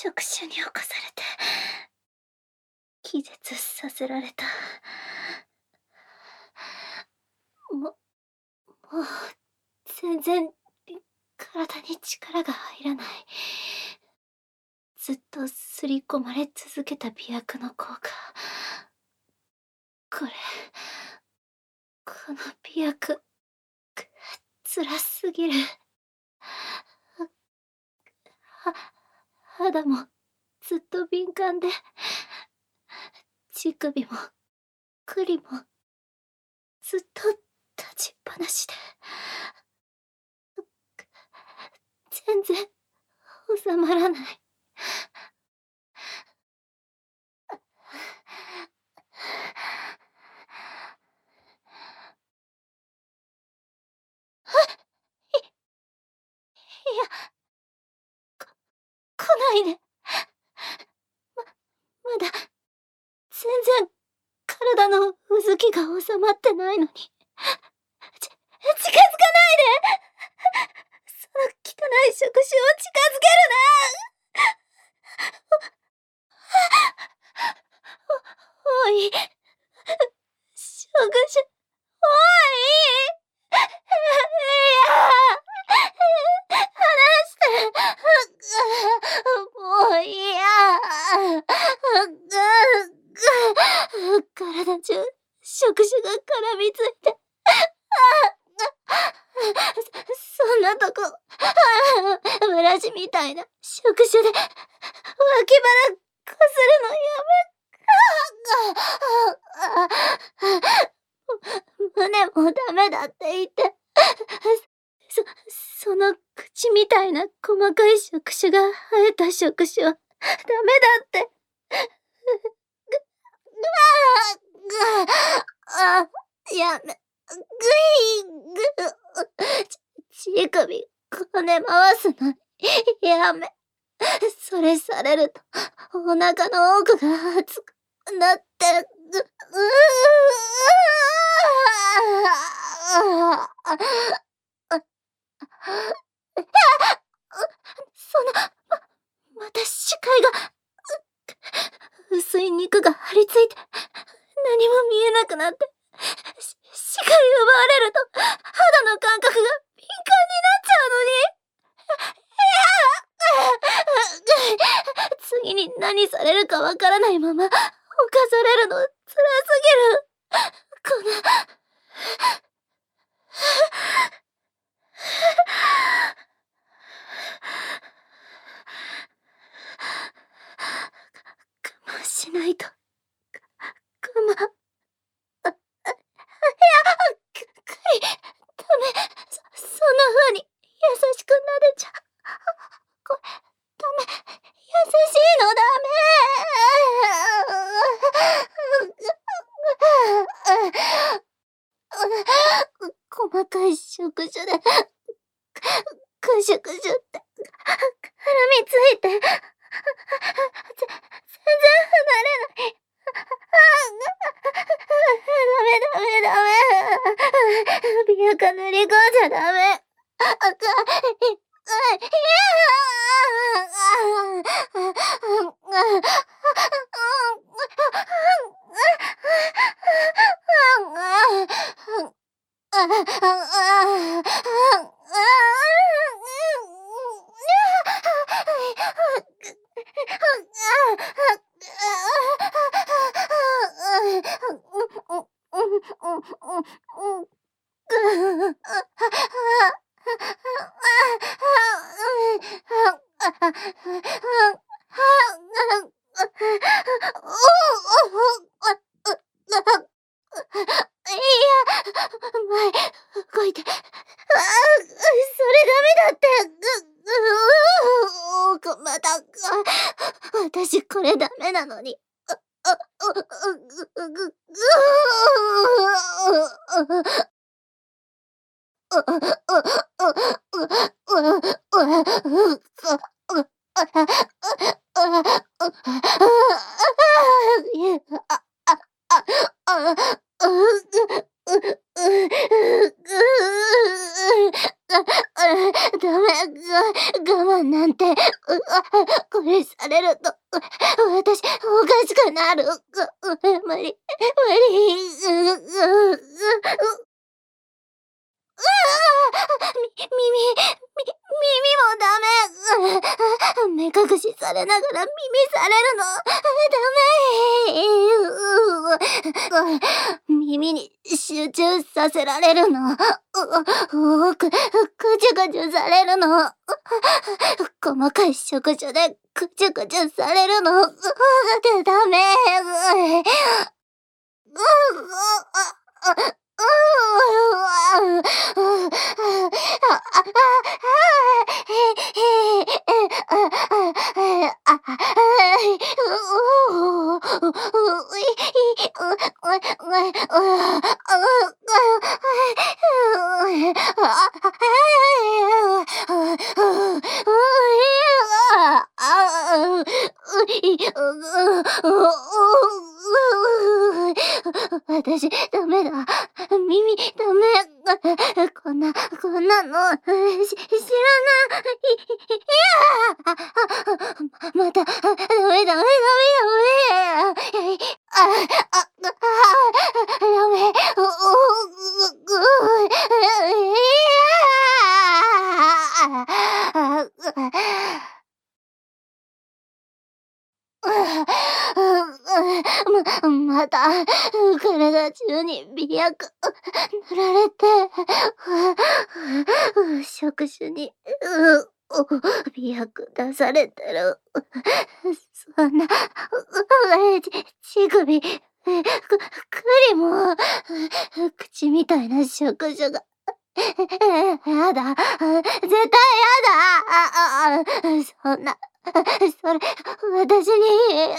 触手に起こされて、気絶させられた。もう全然体に力が入らない。ずっとすり込まれ続けた美薬の効果。この美薬、辛すぎる。肌もずっと敏感で、乳首も栗もずっと立ちっぱなしで、全然収まらない。いや、来ないで。まだ、全然、体のうずきが収まってないのに。近づかないで。その汚い触手を近づけるな。おい。触手、おい。離して。もういいや。体中、触手が絡みついて。そんなとこ、ブラシみたいな触手で、脇腹こするのやめ。胸もダメだって言って。その口みたいな細かい触手が生えた触手は、ダメだって。やめ。乳首、こね回すの。やめ。それされると、お腹の奥が熱くなって、また視界が、薄い肉が張り付いて、何も見えなくなって、視界奪われると、肌の感覚が敏感になっちゃうのに。次に何されるかわからないまま、犯されるの辛すぎる。この、我慢しないと。我慢。ダメ。そんな風に優しくなでちゃ。これ、ダメ。優しいのダメ。細かい触手で、クシュクシュって絡みついて、全然離れない。ダメ。美薬塗り込んじゃダメ。動いて。それダメだって。また、私これダメなのに。ダメ、我慢なんて、 これされると、私、おかしくなる。無理、無理。耳もダメ。目隠しされながら耳されるの。ダメ。耳に集中させられるの。くちゅくちゅされるの。細かい触手でくちゅくちゅされるの。ダメ。私、ダメだ。耳、ダメ。こんなの、知らない。また、ダメ。ダメ。また、体中に媚薬塗られて、触手に、媚薬出されてる。そんな、乳首、くりも、口みたいな触手が。やだ。絶対やだ。そんな、それ、私に、近づける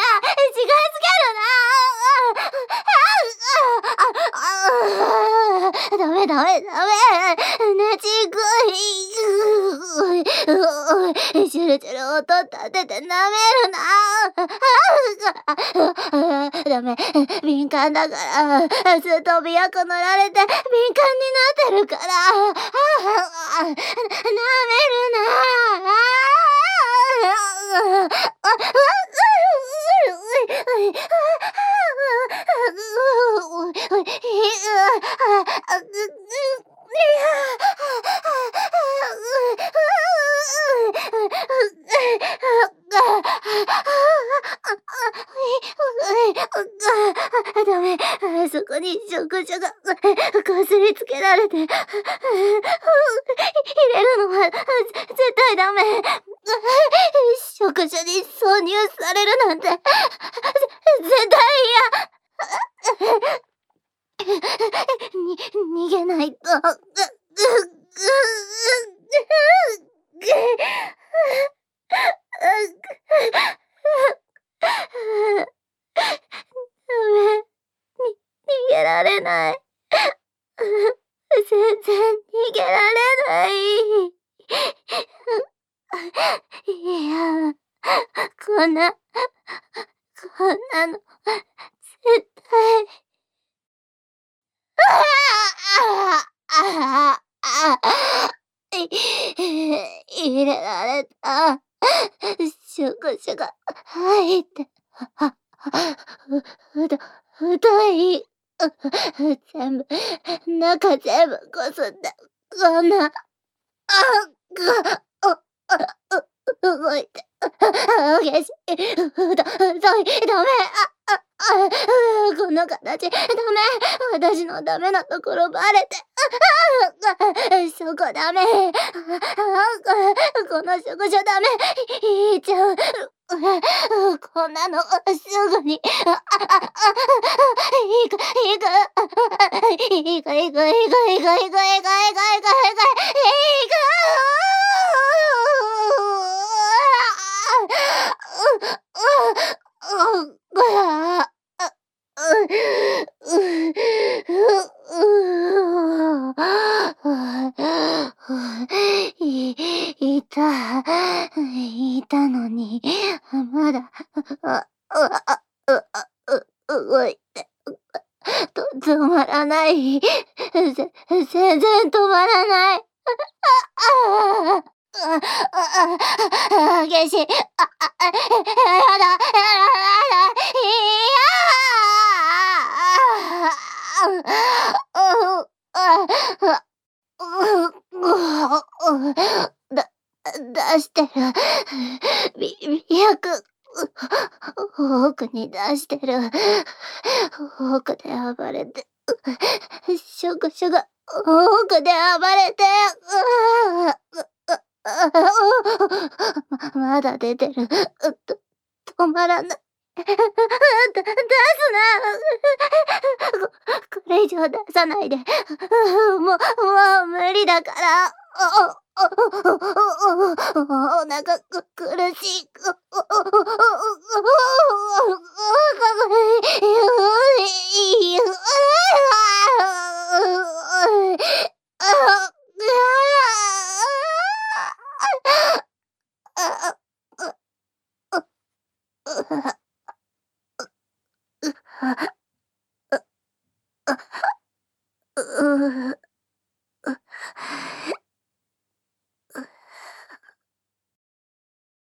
な。ダメ。ねちぐい。チュルチュル音立てて舐めるな。ダメ。敏感だから、ずっと媚薬塗られて敏感になってるから。舐めるな。ダメ。そこに触手がこすりつけられて、入れるのは絶対ダメ。触手に挿入されるなんて絶対嫌。逃げないと。逃げられない。全然逃げられない。いや、こんなの、絶対。入れられた。触手が入って、太い。中全部こすって、こんな、動いて、激しい、太い、ダメ。この形、ダメ。私のダメなところバレて。そこダメ。この触手ダメ。いっちゃう。こんなの、すぐに。いく。いたのに、まだ、動いて、止まらない。全然止まらない。 激しい。やだ、やだ、だ、出してる。脈、奥に出してる。奥で暴れて、しょがしょが、奥で暴れて、まだ出てる。止まらない。出すな。これ以上出さないで。もう無理だから。お腹苦しい。